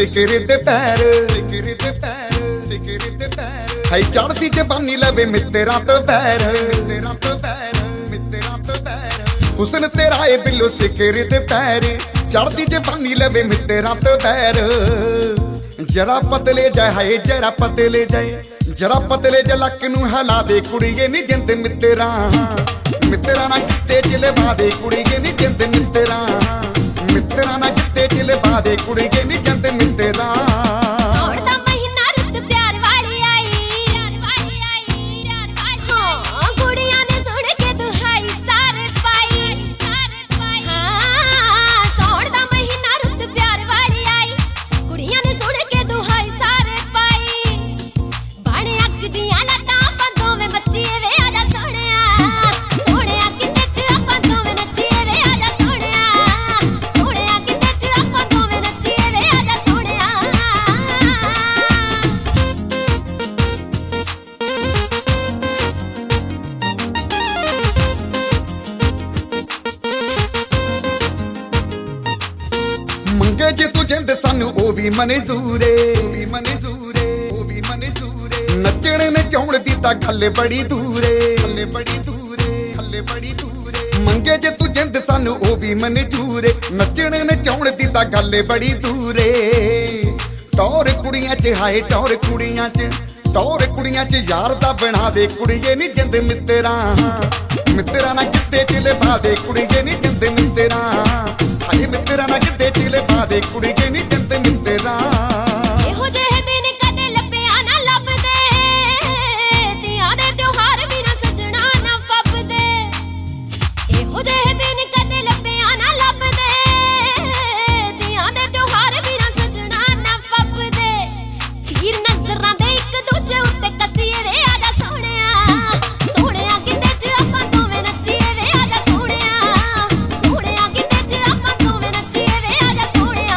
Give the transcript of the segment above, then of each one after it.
सिकरे ते पैर सिकरे ते पैर सिकरे ते पैर है चढ़ती जवानी लवे मित्तरा तो पैर मित्तरा तो पैर मित्तरा तो पैर हुस्न तेरा ए बिल्लो सिकरे ते पैर चढ़ती जवानी लवे मित्तरा तो पैर जरा पतले जाए हाय जरा पतले जाए जरा पतले ज लक नूं हिला दे कुड़िए नी जिंद मित्तरा मित्तरा ना किते चिले बादे कुड़िए नी जिंद मित्तरा मित्तरा ना किते चिले बादे कुड़िए नी जिंद मित्तरा मंगे जे तू जिंद सानू ओ भी मंजूरे ओ भी मंजूरे ओ भी मंजूरे नचण ने चौण दी ता गल बड़ी दूरे गल बड़ी दूरे गल बड़ी दूरे मंगे जे तू जिंद सानू ओ भी मंजूरे नचण ने चौण दी ता गल बड़ी दूरे टौर कुड़ियां च हाय टौर कुड़ियां च यार दा बना दे कुड़िए नी जिंद मित्तरा मित्तरा ना किते चिले पा दे कुड़िए नी जिंद मित्तरा हाय मित्तरा ना किते चिले पा दे कुड़िए नी जिंद मित्तरा ਇਹੋ ਜਿਹੇ ਦਿਨ ਕਦੇ ਲੱਭਿਆ ਨਾ ਲੱਭਦੇ ਧੀਆਂ ਦੇ ਤਿਉਹਾਰ ਵੀ ਨਾ ਸਜਣਾ ਨਾ ਫੱਬਦੇ ਇਹੋ ਜਿਹੇ ਦਿਨ ਕਦੇ ਲੱਭਿਆ ਨਾ ਲੱਭਦੇ ਧੀਆਂ ਦੇ ਤਿਉਹਾਰ ਵੀ ਨਾ ਸਜਣਾ ਨਾ ਫੱਬਦੇ ਤੀਰ ਨਜ਼ਰਾਂ ਦੇ ਇੱਕ ਦੂਜੇ ਉੱਤੇ ਕੱਸੀਏ ਵੇ ਆਜਾ ਸੋਹਣਿਆ ਸੋਹਣਿਆ ਕਿਤੇ ਚ ਆਪਾਂ ਦੋਵੇਂ ਨੱਚੀਏ ਵੇ ਆਜਾ ਸੋਹਣਿਆ ਸੋਹਣਿਆ ਕਿਤੇ ਚ ਆਪਾਂ ਦੋਵੇਂ ਨੱਚੀਏ ਵੇ ਆਜਾ ਸੋਹਣਿਆ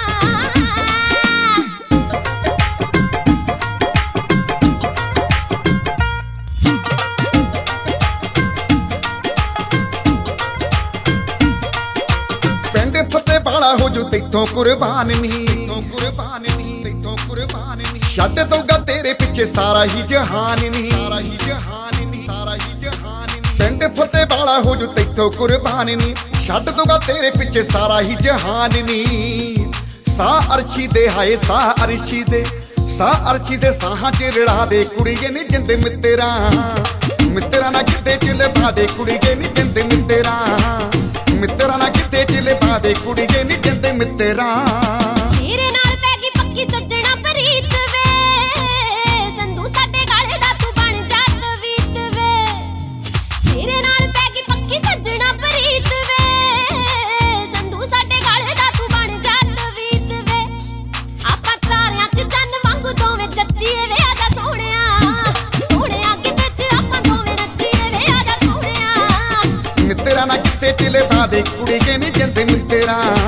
ਪਿੰਡ ਫੱਤੇ ਵਾਲਾ ਹੋ ਜੂ ਤੈਥੋਂ ਕੁਰਬਾਨ ਨਹੀਂ ਤੈਥੋਂ ਕੁਰਬਾਨ ਨਹੀਂ ਤੈਥੋਂ ਕੁਰਬਾਨ ਨਹੀਂ ਛੱਡ ਦਊਗਾ ਤੇਰੇ ਪਿੱਛੇ ਸਾਰਾ ਹੀ ਜਹਾਨ ਨਹੀਂ ਸਾਰਾ ਹੀ ਜਹਾਨ ਨਹੀਂ ਸਾਰਾ ਹੀ ਜਹਾਨ ਨਹੀਂ ਪਿੰਡ ਫੱਤੇ ਵਾਲਾ ਹੋ ਜੂ ਤੈਥੋਂ ਕੁਰਬਾਨ ਨਹੀਂ ਛੱਡ ਦਊਗਾ ਤੇਰੇ ਪਿੱਛੇ ਸਾਰਾ ਹੀ ਜਹਾਨ ਨਹੀਂ ਸਾਹ ਅਰਸ਼ੀ ਦੇ ਹਾਏ ਸਾਹ ਅਰਸ਼ੀ ਦੇ ਸਾਹਾਂ ਚ ਰੜਾ ਦੇ ਕੁੜੀਏ ਨੀ ਜਿੰਦ ਮਿੱਤਰਾ ਮਿੱਤਰਾ ਨਾ ਕਿਤੇ ਚਿਲੇ ਪਾ ਦੇ ਕੁੜੀਏ ਨੀ ਜਿੰਦ ਮਿੱਤਰਾ ਮਿੱਤਰਾ ਨਾ ਕਿਤੇ ਚਿਲੇ ਪਾ ਦੇ ਕੁੜੀਏ ਨੀ ਜਿੰਦ ਮਿੱਤਰਾ ਤੇਰੇ ਨਾਲ ਪੈ ਗਈ ਪੱਕੀ ਸੱਜਣਾ ਪ੍ਰੀਤ ਵੇ ਸੰਧੂ ਸਾਡੇ ਗਾਲੇ ਦਾ ਤੂੰ ਬਣ ਜਾ ਤਵੀਤ ਵੇ ਤੇਰੇ ਨਾਲ ਪੈ ਗਈ ਪੱਕੀ ਸੱਜਣਾ ਪ੍ਰੀਤ ਵੇ ਸੰਧੂ ਸਾਡੇ ਗਾਲੇ ਦਾ ਤੂੰ ਬਣ ਜਾ ਤਵੀਤ ਵੇ ਆਪਾਂ ਤਾਰਿਆਂ 'ਚ ਚੰਨ ਵਾਂਗੂ ਦੋਵੇਂ ਚੱਚੀਏ ਵੇ ਆਜਾ ਸੋਹਣਿਆ ਸੋਹਣਿਆ ਕਿਤੇ 'ਚ ਆਪਾਂ ਦੋਵੇਂ ਨੱਚੀਏ ਵੇ ਆਜਾ ਸੋਹਣਿਆ ਮਿੱਤਰਾ ਨਾ ਕਿਤੇ ਚਿਲੇ ਪਾ ਦੇ ਕੁੜੀਏ ਨੀ ਜਿੰਦ ਮਿੱਤਰਾ